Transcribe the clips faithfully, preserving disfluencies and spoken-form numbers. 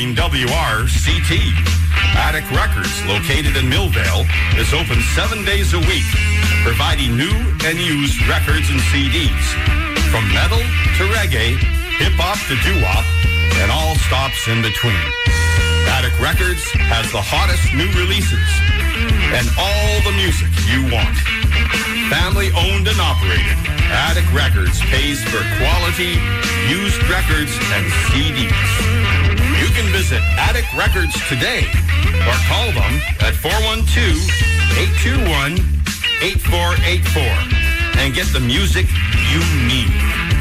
supporting W R C T. Attic Records, located in Millvale, is open seven days a week, providing new and used records and C Ds. From metal to reggae, hip-hop to doo-wop, and all stops in between. Attic Records has the hottest new releases and all the music you want. Family owned and operated, Attic Records pays for quality used records and C Ds. You can visit Attic Records today or call them at four one two, eight two one, eight four eight four and get the music you need.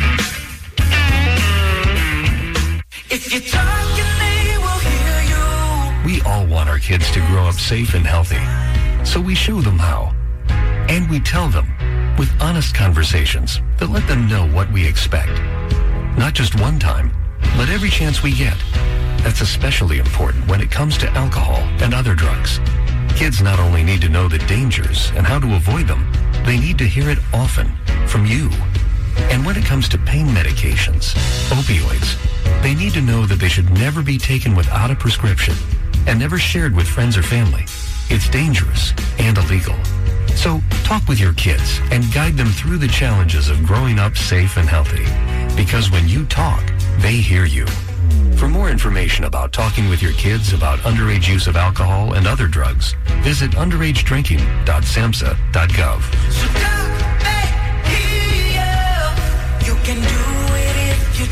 If you're talking, they will hear you. We all want our kids to grow up safe and healthy, so we show them how. And we tell them with honest conversations that let them know what we expect. Not just one time, but every chance we get. That's especially important when it comes to alcohol and other drugs. Kids not only need to know the dangers and how to avoid them, they need to hear it often from you. And when it comes to pain medications, opioids, they need to know that they should never be taken without a prescription and never shared with friends or family. It's dangerous and illegal. So talk with your kids and guide them through the challenges of growing up safe and healthy. Because when you talk, they hear you. For more information about talking with your kids about underage use of alcohol and other drugs, visit underage drinking dot samhsa dot gov. So don't make you. You can do it if you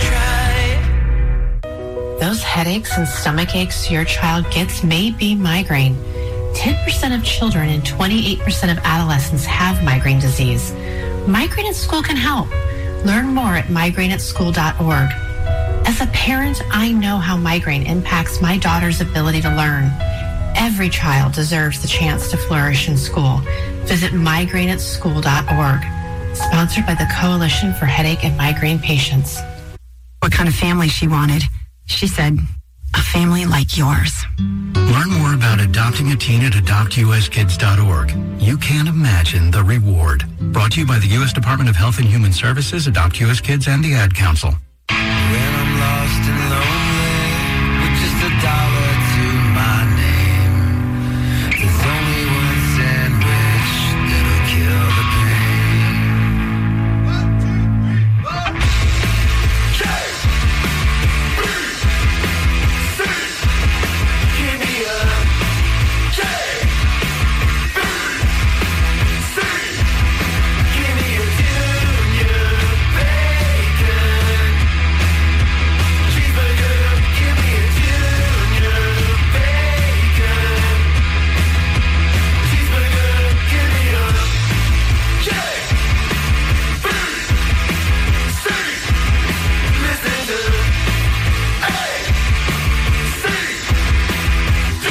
try. Those headaches and stomach aches your child gets may be migraine. ten percent of children and twenty-eight percent of adolescents have migraine disease. Migraine at School can help. Learn more at migraine at school dot org. As a parent, I know how migraine impacts my daughter's ability to learn. Every child deserves the chance to flourish in school. Visit migraine at school dot org. Sponsored by the Coalition for Headache and Migraine Patients. What kind of family she wanted. She said, a family like yours. Learn more about adopting a teen at adopt u s kids dot org. You can't imagine the reward. Brought to you by the U S Department of Health and Human Services, Adopt U S Kids, and the Ad Council. When I'm lost and lonely, with just a dollar to my name, there's only one sandwich that'll kill the pain. One, two, three, four. K, B, C, give me a K, B, C, give me a junior bacon. Cheeseburger, give me a junior bacon. Cheeseburger, give me a K, B, C. Listen to A, C, D,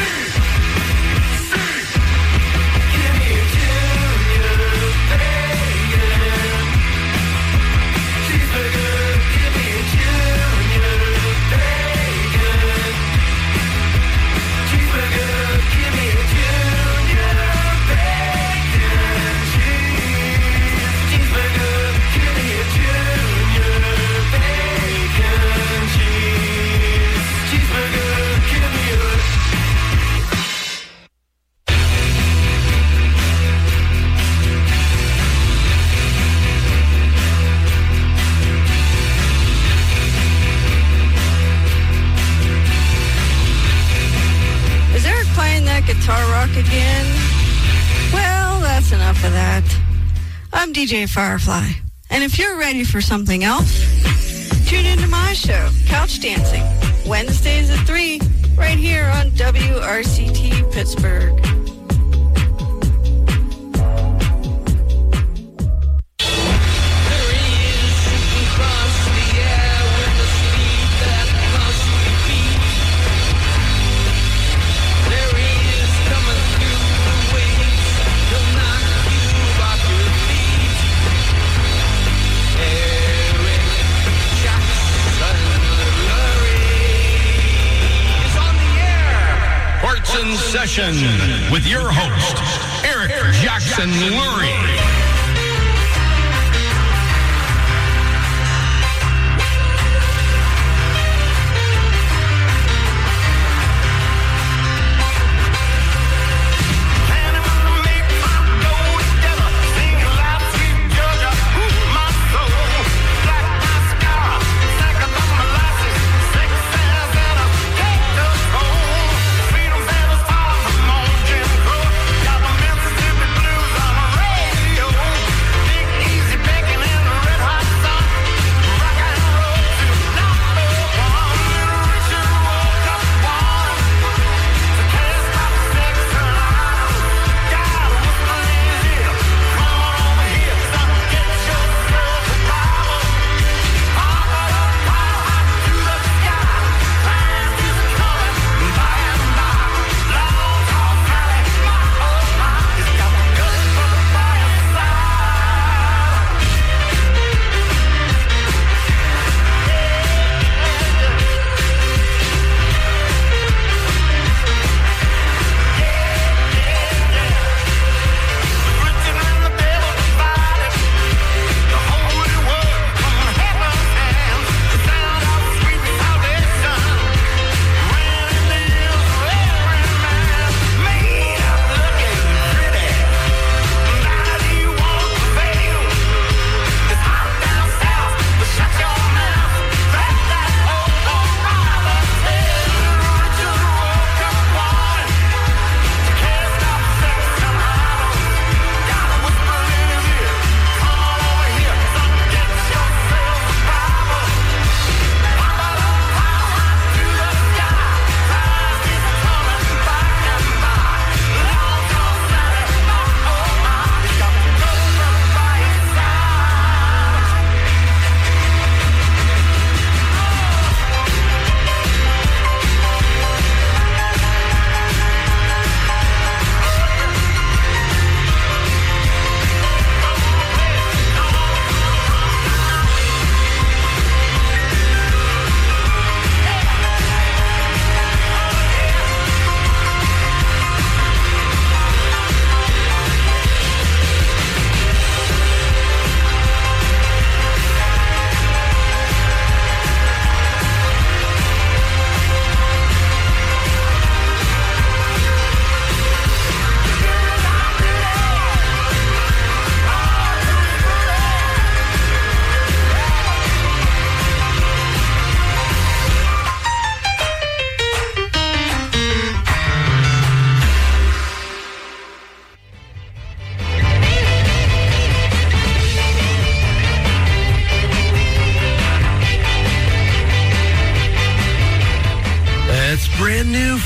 C. Give me a junior bacon. Cheeseburger, give me a junior bacon. Cheeseburger, give me a junior bacon. Cheese. Cheeseburger, give me a junior bacon. Cheese. Cheeseburger, give me a Is Eric playing that guitar rock again? Well, that's enough of that. I'm D J Firefly, and if you're ready for something else, tune into my show, Couch Dancing, Wednesdays at three, right here on W R C T Pittsburgh. In Session with your host, Eric Jackson Lurie.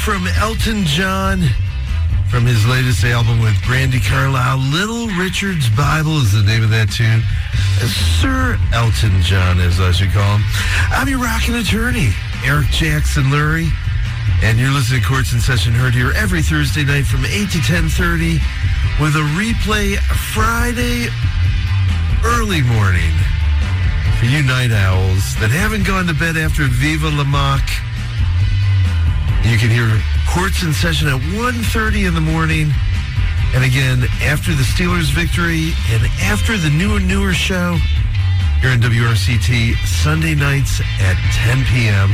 from Elton John from his latest album with Brandi Carlile. Little Richard's Bible is the name of that tune. Uh, Sir Elton John, as I should call him. I'm your rockin' attorney, Eric Jackson Lurie, and you're listening to Courts in Session, heard here every Thursday night from eight to ten thirty with a replay Friday early morning for you night owls that haven't gone to bed after Viva La Mock. You can hear Courts in Session at one thirty in the morning. And again, after the Steelers victory and after the new and newer show here on W R C T, Sunday nights at ten p.m.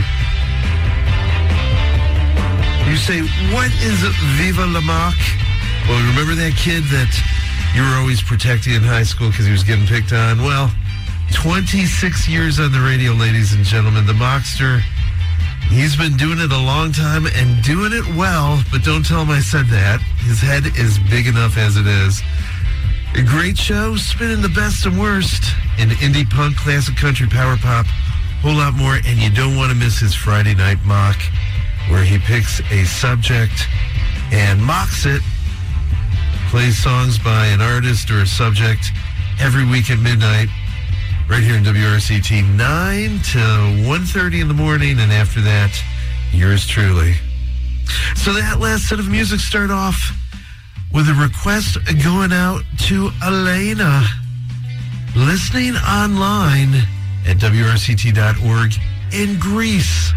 You say, what is Viva La Mock? Well, remember that kid that you were always protecting in high school because he was getting picked on? Well, twenty-six years on the radio, ladies and gentlemen. The Mockster, he's been doing it a long time and doing it well, but don't tell him I said that. His head is big enough as it is. A great show, spinning the best and worst in indie punk, classic country, power pop, whole lot more, and you don't want to miss his Friday Night Mock, where he picks a subject and mocks it, plays songs by an artist or a subject every week at midnight, right here in W R C T, nine to one thirty in the morning, and after that, yours truly. So that last set of music started off with a request going out to Elena, listening online at W R C T dot org in Greece.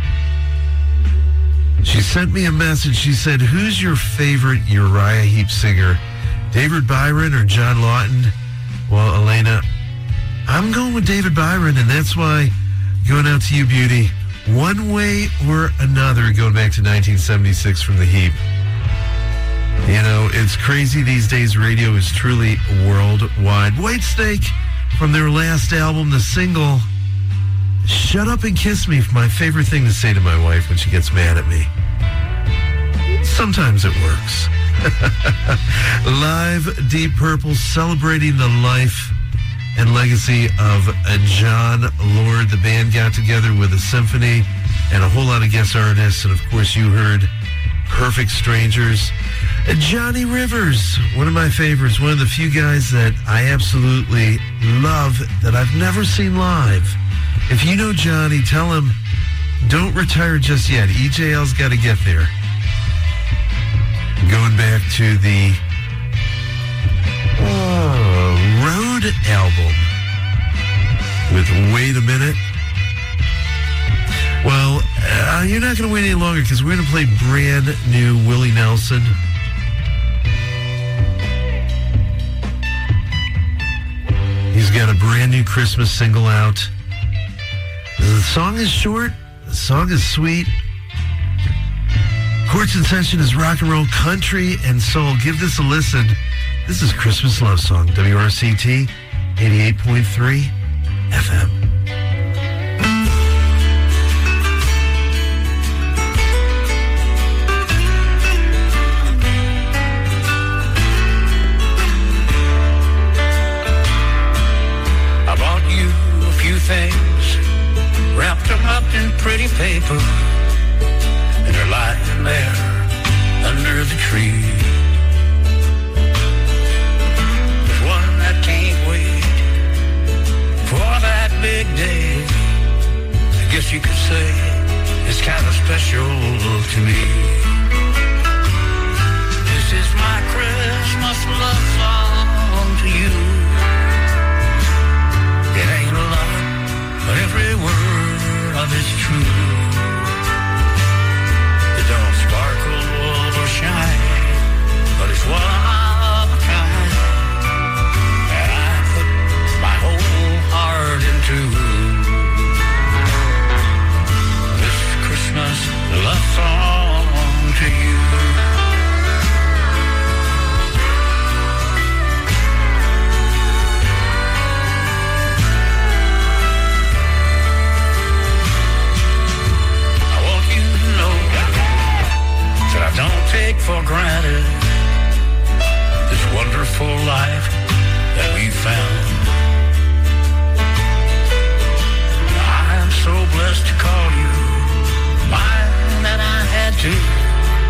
She sent me a message. She said, who's your favorite Uriah Heep singer, David Byron or John Lawton? Well, Elena, I'm going with David Byron, and that's why, going out to you, beauty, one way or another, going back to nineteen seventy-six from the Heap. You know, it's crazy these days. Radio is truly worldwide. Whitesnake, from their last album, the single, Shut Up and Kiss Me, my favorite thing to say to my wife when she gets mad at me. Sometimes it works. Live Deep Purple, celebrating the life and legacy of uh, John Lord. The band got together with a symphony and a whole lot of guest artists, and of course you heard Perfect Strangers. Uh, Johnny Rivers, one of my favorites, one of the few guys that I absolutely love that I've never seen live. If you know Johnny, tell him, don't retire just yet. E J L's got to get there. Going back to the oh, Road album with Wait a Minute. Well, uh, you're not going to wait any longer because we're going to play brand new Willie Nelson. He's got a brand new Christmas single out. The song is short. The song is sweet. Courts in Session is rock and roll, country, and soul. Give this a listen. This is Christmas Love Song, W R C T, eighty-eight point three F M. I bought you a few things, wrapped them up in pretty paper, and they're lying there under the tree. There's one that can't wait for that big day. I guess you could say it's kind of special to me. This is my Christmas love song to you. It ain't a lot, but every word of it's true. It don't sparkle or shine, but it's one of a kind, and I put my whole heart into. This Christmas love song to you. I don't take for granted this wonderful life that we found. I'm so blessed to call you mine that I had to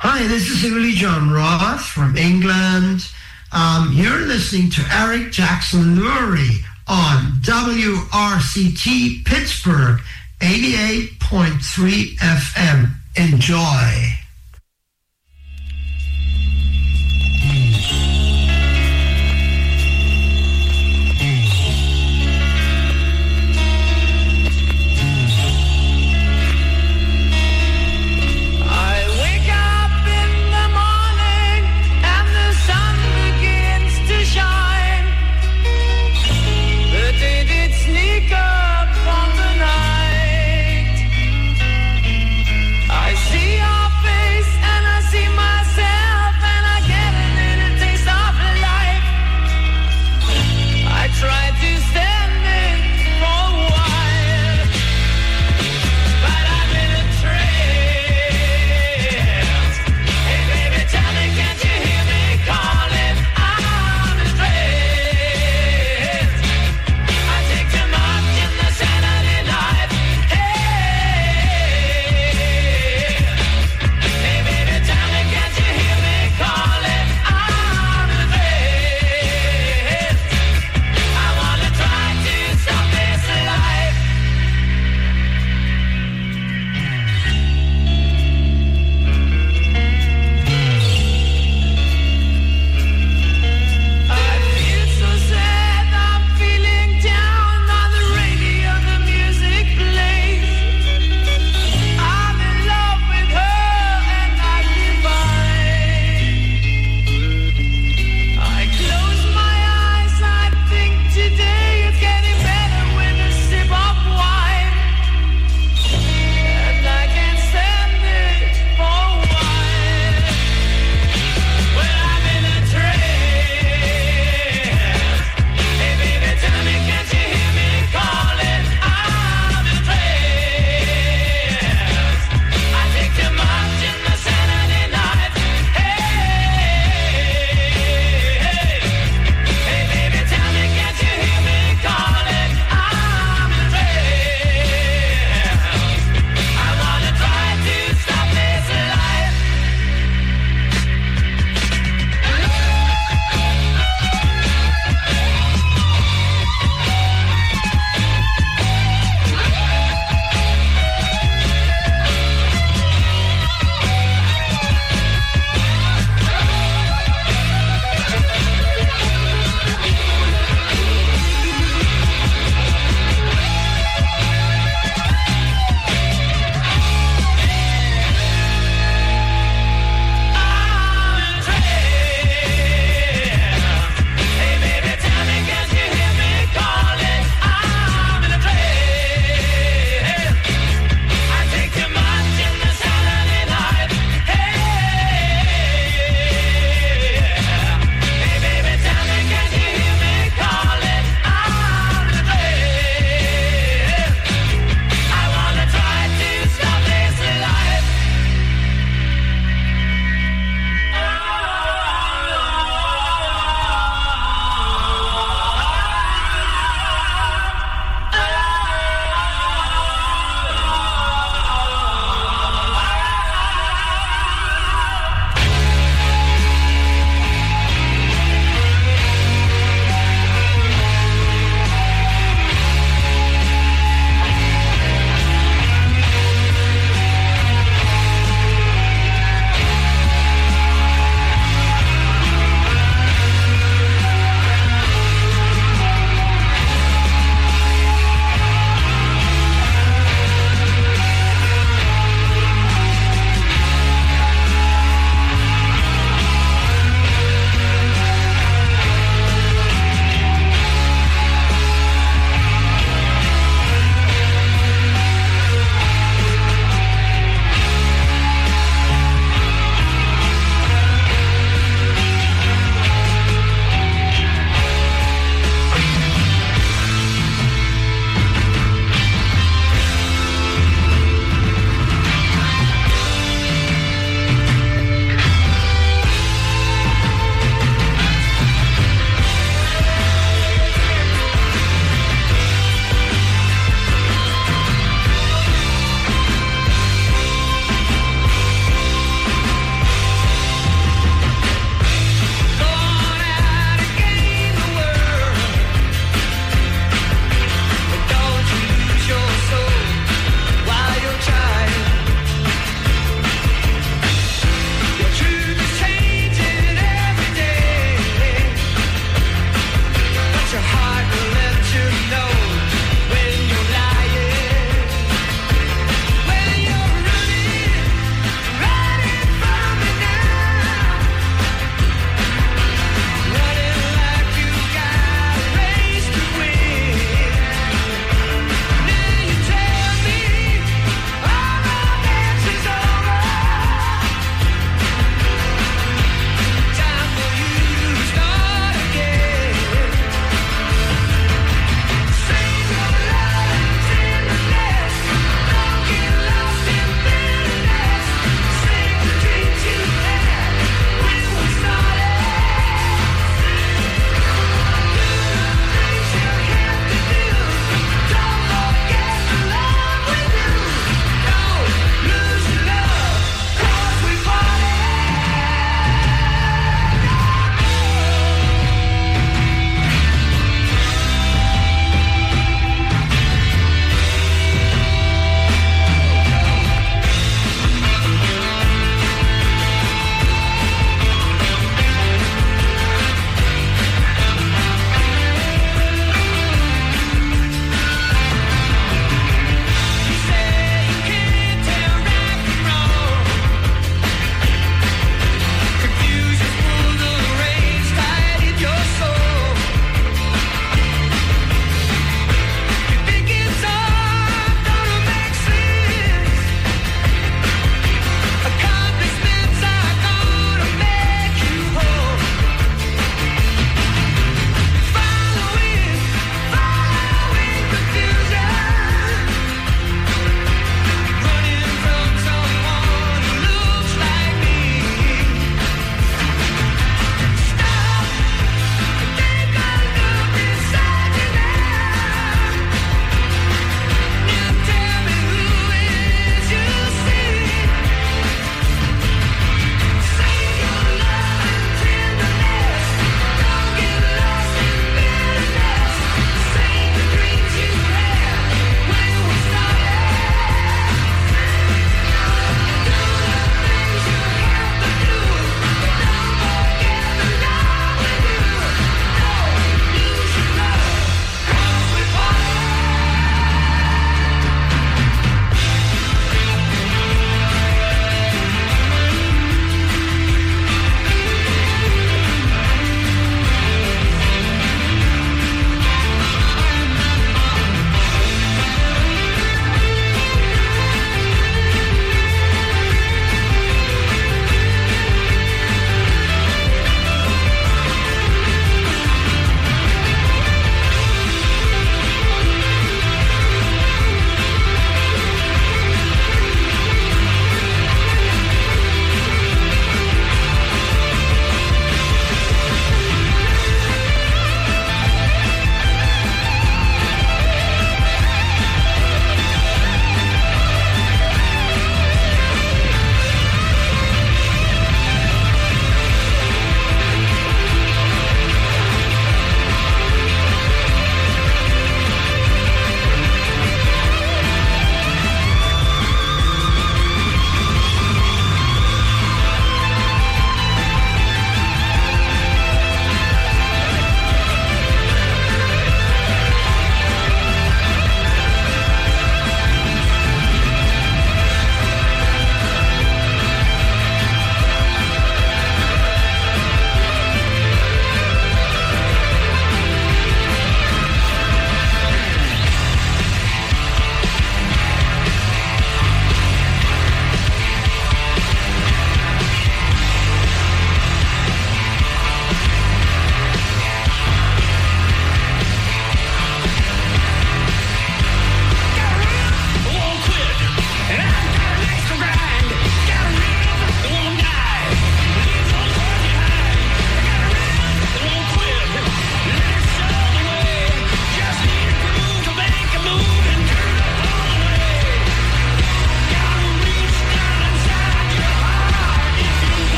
Hi, this is Uli John Roth from England. Um, you're listening to Eric Jackson Lurie on W R C T Pittsburgh, eighty-eight point three F M. Enjoy. I see your face.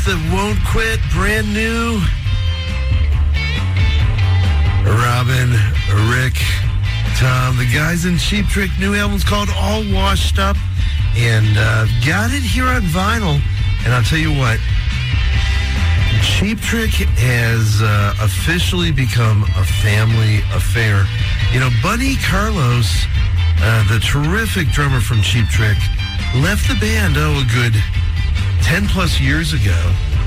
That Won't Quit, brand new. Robin, Rick, Tom, the guys in Cheap Trick, new album's called All Washed Up, and uh, got it here on vinyl. And I'll tell you what, Cheap Trick has uh, officially become a family affair. You know, Buddy Carlos, uh, the terrific drummer from Cheap Trick, left the band, oh, a good ten plus years ago.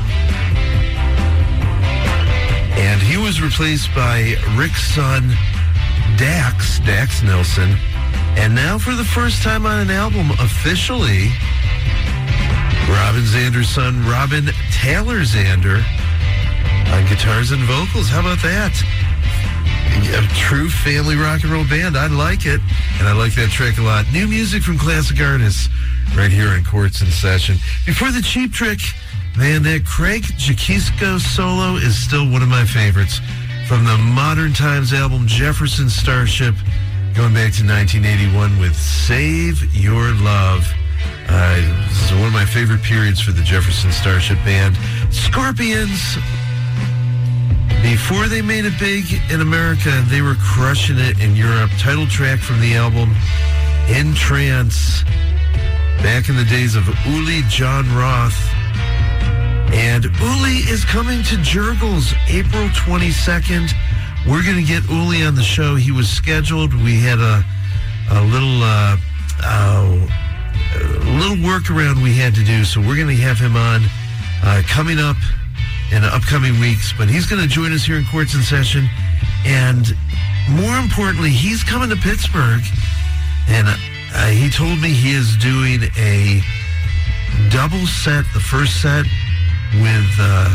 And he was replaced by Rick's son, Dax, Dax Nelson. And now for the first time on an album, officially, Robin Zander's son, Robin Taylor Zander, on guitars and vocals. How about that? A true family rock and roll band. I like it, and I like that track a lot. New music from classic artists right here in Quartz in Session. Before the Cheap Trick, man, that Craig Jaquisko solo is still one of my favorites. From the Modern Times album Jefferson Starship, going back to nineteen eighty-one with Save Your Love. Uh, this is one of my favorite periods for the Jefferson Starship Band. Scorpions, before they made it big in America, they were crushing it in Europe. Title track from the album, In Trance, back in the days of Uli John Roth. And Uli is coming to Jurgles April twenty-second. We're going to get Uli on the show. He was scheduled. We had a, a little... Uh, uh, A little workaround we had to do, so we're going to have him on uh, coming up in the upcoming weeks. But he's going to join us here in Quartz in Session, and more importantly, he's coming to Pittsburgh, and uh, he told me he is doing a double set, the first set with uh,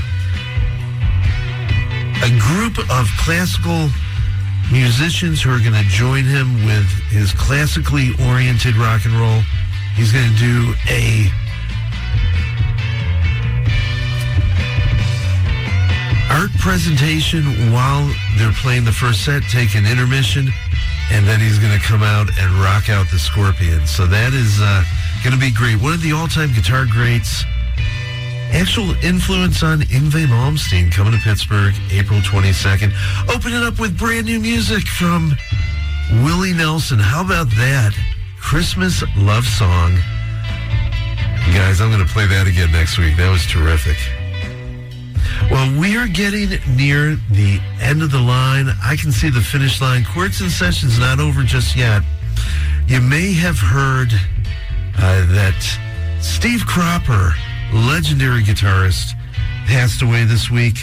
a group of classical musicians who are going to join him with his classically oriented rock and roll. He's going to do a art presentation while they're playing the first set, take an intermission, and then he's going to come out and rock out the Scorpions. So that is uh, going to be great. One of the all-time guitar greats. Actual influence on Yngwie Malmsteen, coming to Pittsburgh April twenty-second. Open it up with brand new music from Willie Nelson. How about that? Christmas love song. Guys, I'm going to play that again next week. That was terrific. Well, we are getting near the end of the line. I can see the finish line. Quartz in Session's not over just yet. You may have heard uh, that Steve Cropper, legendary guitarist, passed away this week.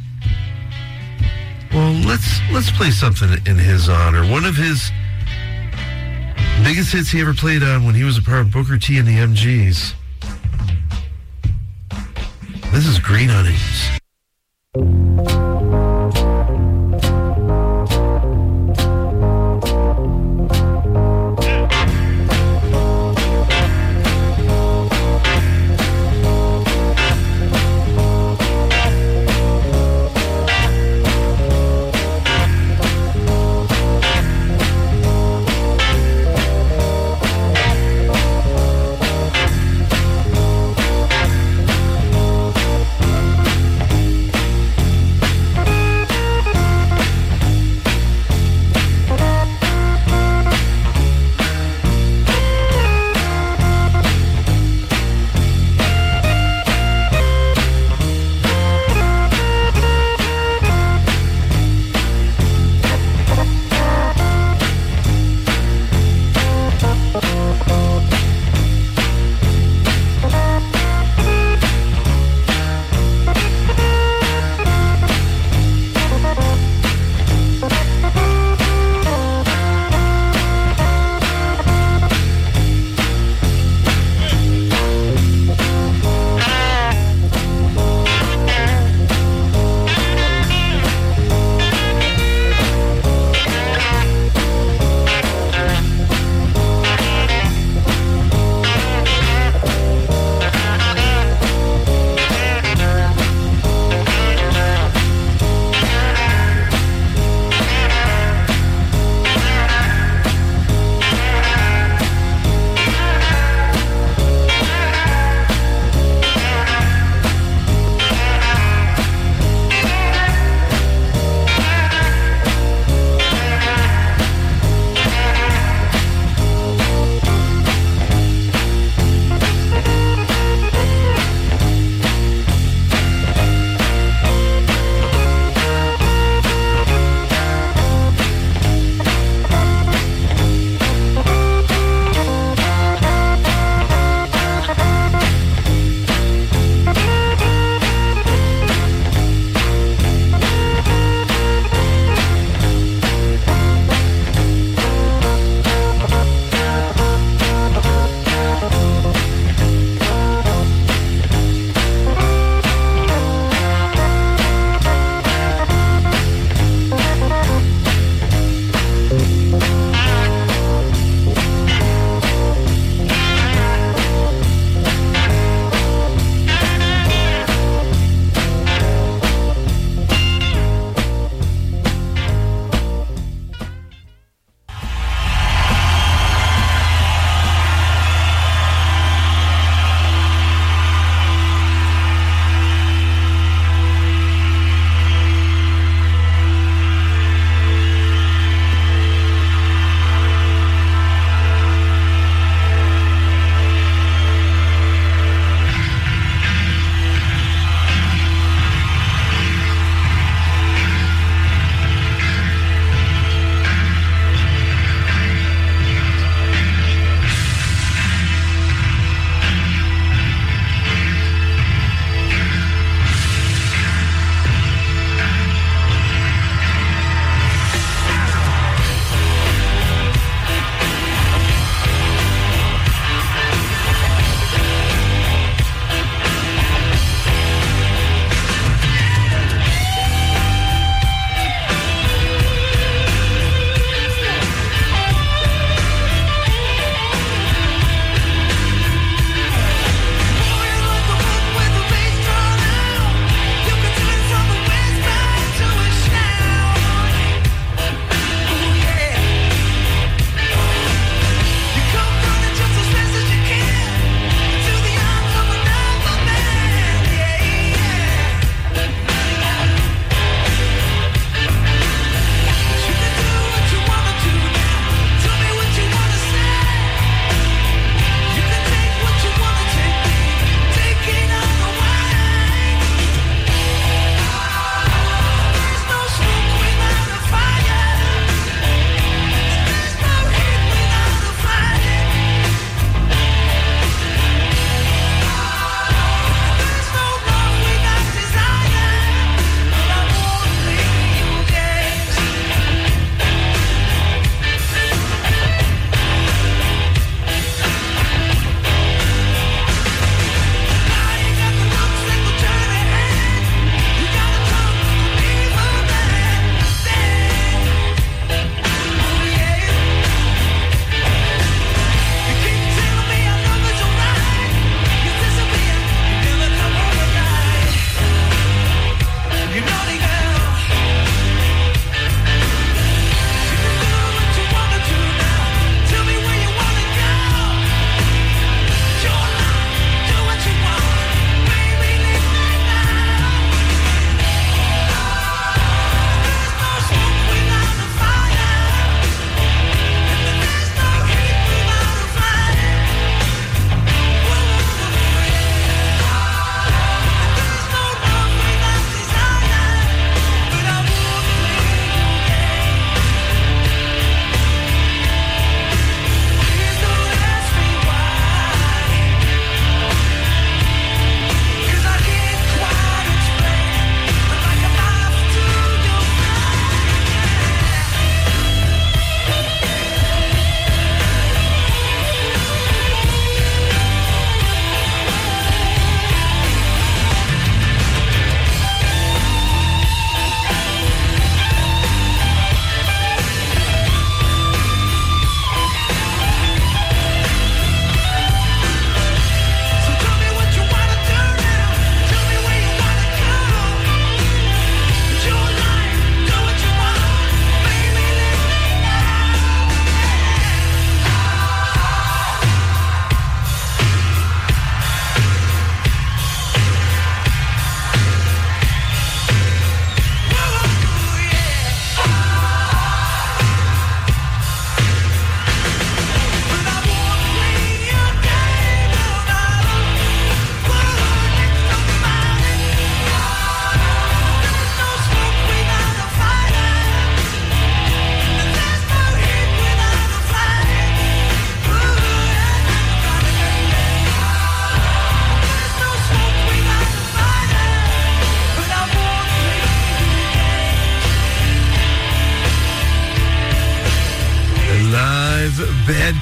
Well, let's let's play something in his honor. One of his biggest hits he ever played on when he was a part of Booker T and the M Gs. This is Green Onions.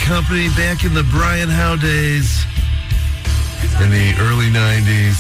Company back in the Brian Howe days in the early nineties.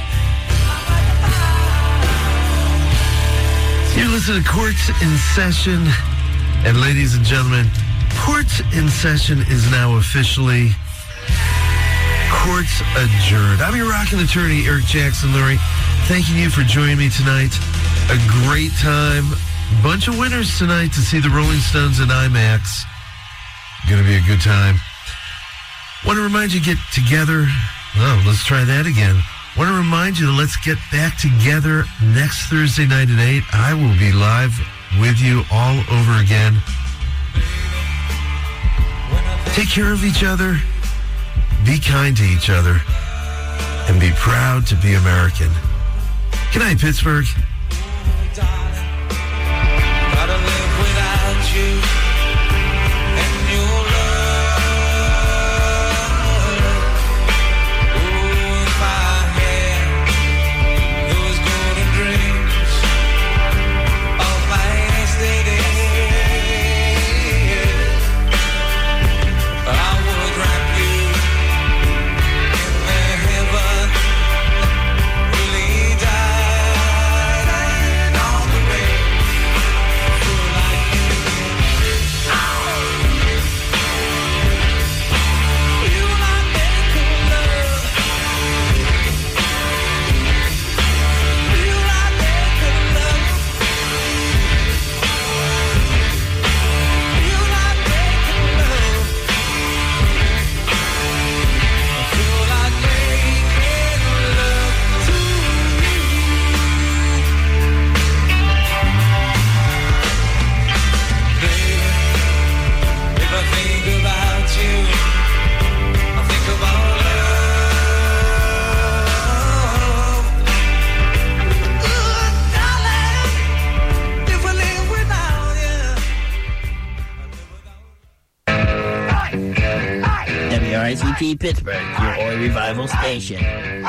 You're listening to Courts in Session. And ladies and gentlemen, Courts in Session is now officially Courts adjourned. I'm your rockin' attorney, Eric Jackson Lurie. Thanking you for joining me tonight. A great time. Bunch of winners tonight to see the Rolling Stones in IMAX. Going to be a good time. Want to remind you, get together. Oh, let's try that again. Want to remind you that let's get back together next Thursday night at eight. I will be live with you all over again. Take care of each other. Be kind to each other. And be proud to be American. Good night, Pittsburgh. Gotta live without you and your love. Oh, if I had those golden dreams of my yesterday, I would wrap you in the heaven, really died and on the way. W R C T Pittsburgh, your Oi Revival station.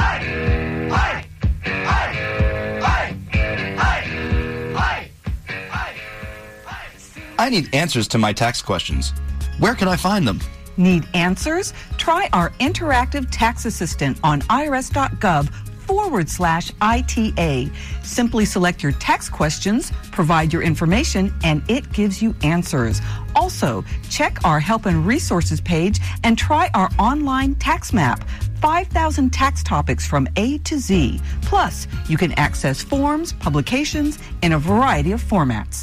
I need answers to my tax questions. Where can I find them? Need answers? Try our interactive tax assistant on irs.gov forward slash ITA. Simply select your tax questions, provide your information, and it gives you answers. Also, check our help and resources page and try our online tax map. five thousand tax topics from A to Z. Plus, you can access forms, publications in a variety of formats.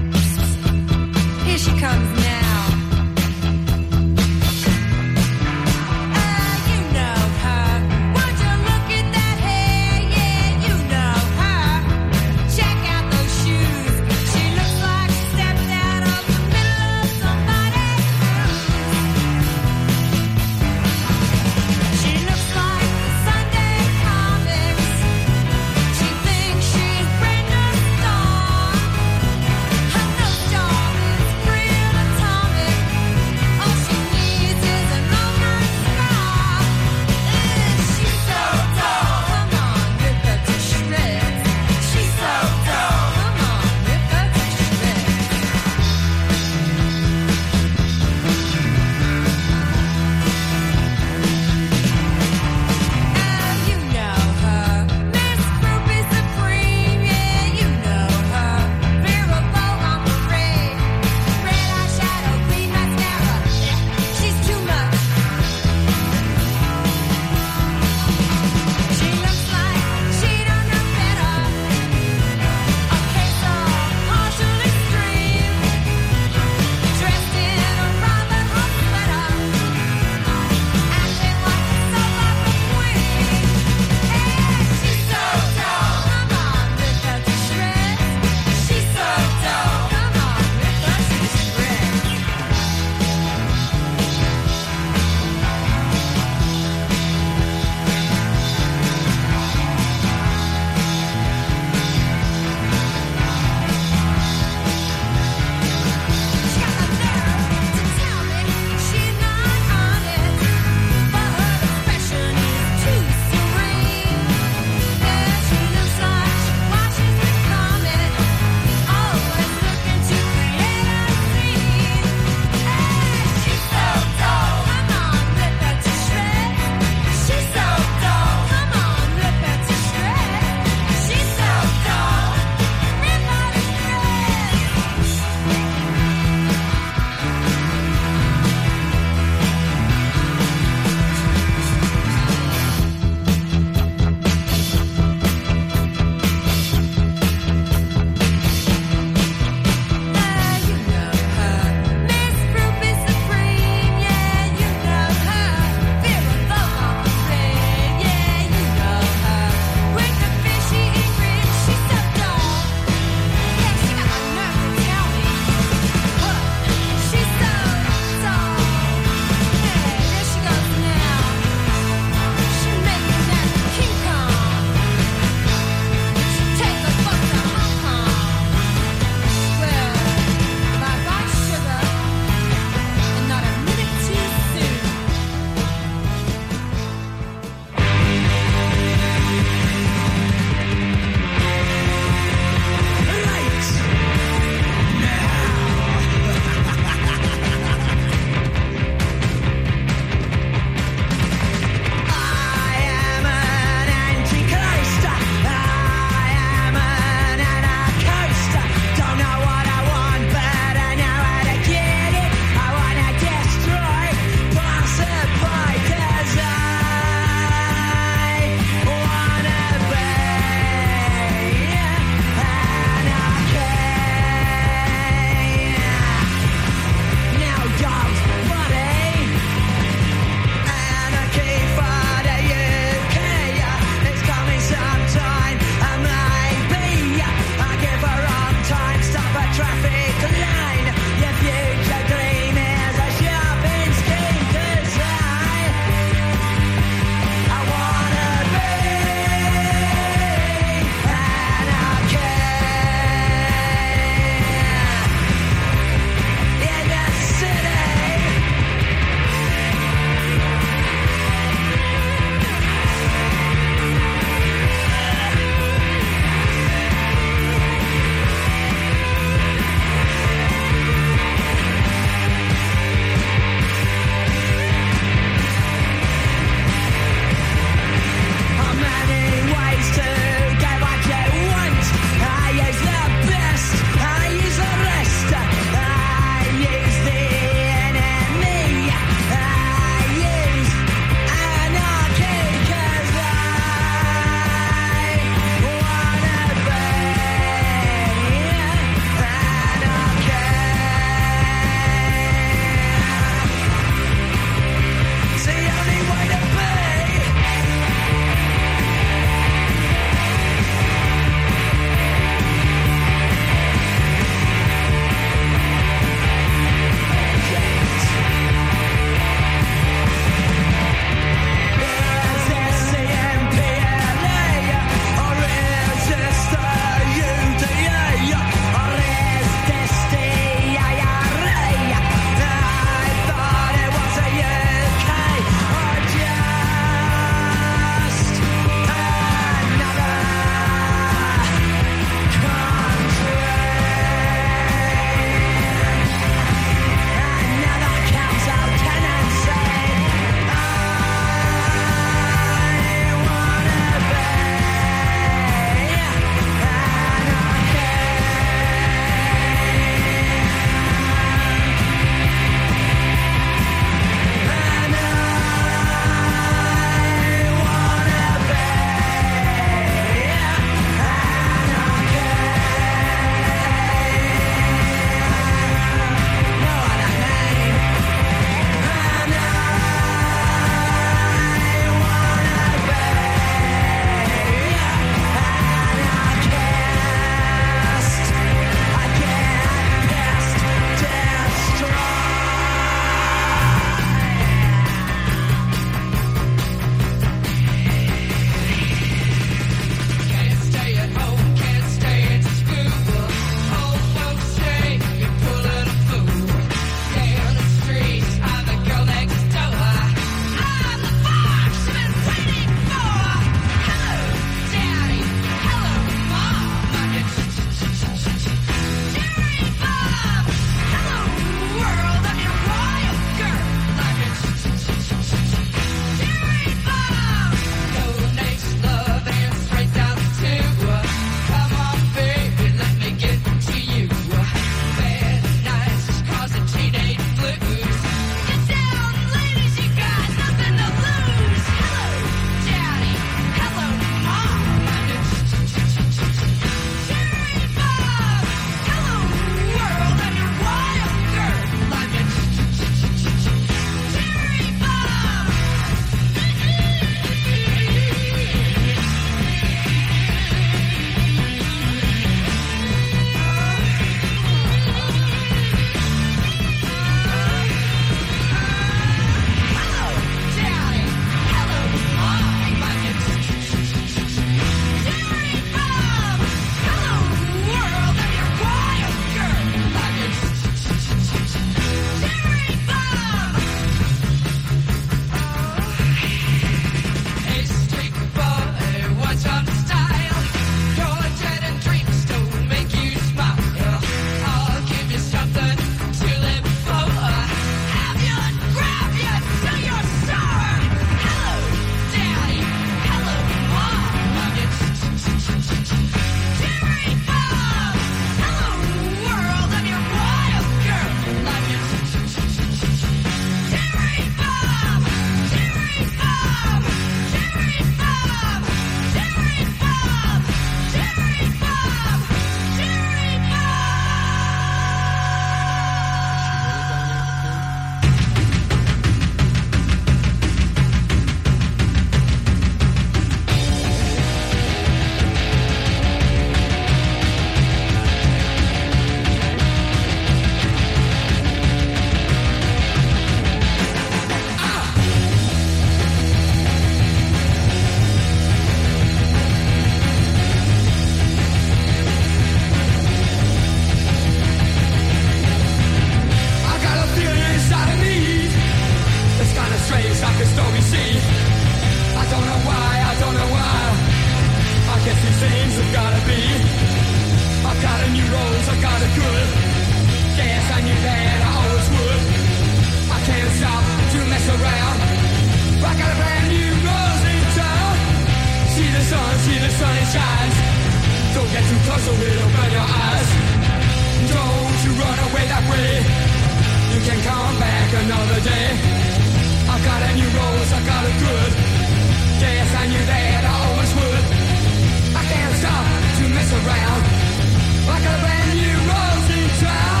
another day. I've got a new rose, I got it good. Yes, I knew that I always would. I can't stop to mess around. I got a brand new rose in town.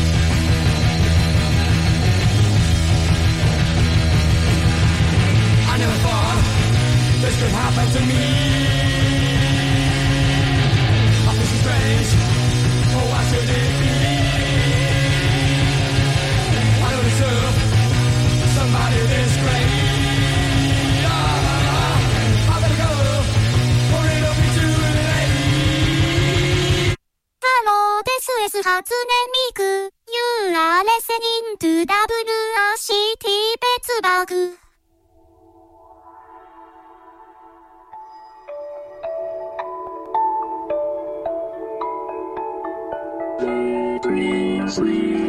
I never thought this could happen to me. I feel so strange. Oh, why should it be? I don't deserve somebody this great. Ah, I better go, or it'll be too late. Hello, this is Hatsune Miku. You are listening to W R C T Pittsburgh. Sleep.